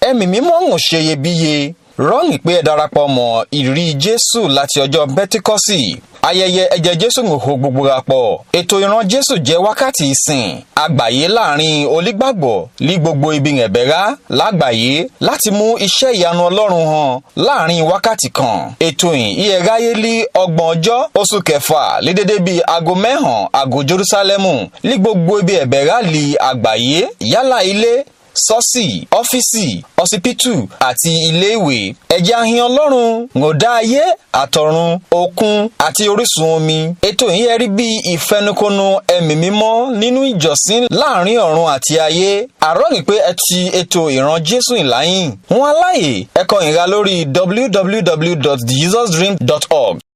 ẹ̀mí mímọ́ ń ṣeyebíye rọ́ọ̀nì pé ẹ darapọ̀ mọ́ ìrírí Jésù láti ọjọ́ Pẹ́ńtíkọ́sì. Ayẹyẹ ẹ̀jẹ̀ Jésù ń hó gbogbo rapọ̀. Ètò ìran Jésù jẹ́ wákàtí ìsìn àgbáyé láàrin onígbàgbọ́ ní gbogbo ibi ẹ̀bẹ̀rá lágbàáyé láti mú iṣẹ́ ìyanu Ọlọ́run hàn láàrin wákàtí kan. Ètò yìí ìyẹ̀ráyé lí 30 ọjọ́ oṣù kẹfà ní dédé bíi aago 4 aago Jerúsálẹ́mù ní gbogbo ibi ẹ̀bẹ̀rá lí àgbáyé yálà ilé ṣọ́ọ̀ṣì, ọ́fíìsì, ọsibítù àti ilé-ìwé. Ẹ̀jẹ̀ àhìn Ọlọ́run ń dá ayé àtọ̀run, òkun àti orísun omi. Ètò yìí yẹrí bí ìfẹnukonu ẹ̀mí mímọ́ nínú ìjọsìn láàrin ọ̀run àti ayé. Àrọ́ọ̀nì pé ẹ ti ètò ìran Jésù ìláyìn. Wọn aláyè ẹ̀kọ́ ìhà lórí www.thejesusdream.org.